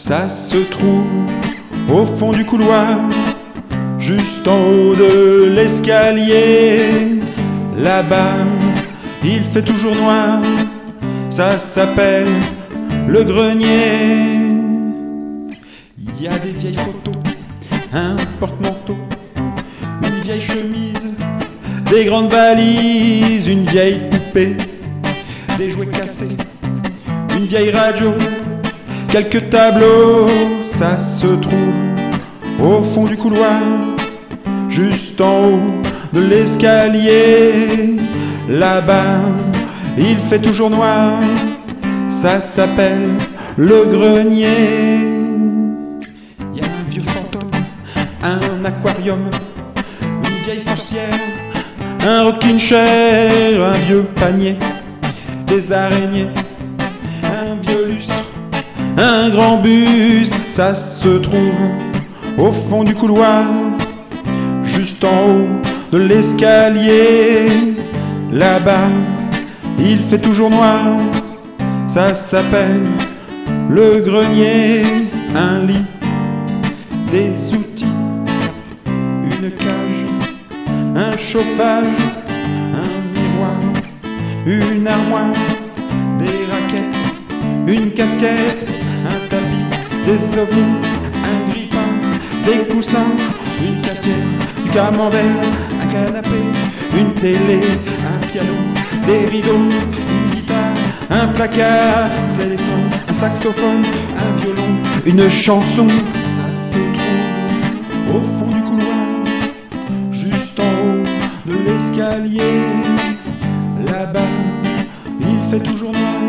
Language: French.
Ça se trouve au fond du couloir, juste en haut de l'escalier. Là-bas, il fait toujours noir, ça s'appelle le grenier. Il y a des vieilles photos, un porte-manteau, une vieille chemise, des grandes valises, une vieille poupée, des jouets cassés, une vieille radio, quelques tableaux. Ça se trouve au fond du couloir, juste en haut de l'escalier. Là-bas, il fait toujours noir, ça s'appelle le grenier. Il y a un vieux fantôme, un aquarium, une vieille sorcière, un rocking chair, un vieux panier, des araignées, un vieux lustre, un grand buste. Ça se trouve au fond du couloir, juste en haut de l'escalier. Là-bas, il fait toujours noir, ça s'appelle le grenier. Un lit, des outils, une cage, un chauffage, un miroir, une armoire, des raquettes, une casquette, un tapis, des ovnis, un grippin, des coussins, une cafetière, du camembert, un canapé, une télé, un piano, des rideaux, une guitare, un placard, un téléphone, un saxophone, un violon, une chanson. Ça se trouve au fond du couloir, juste en haut de l'escalier. Là-bas, il fait toujours noir,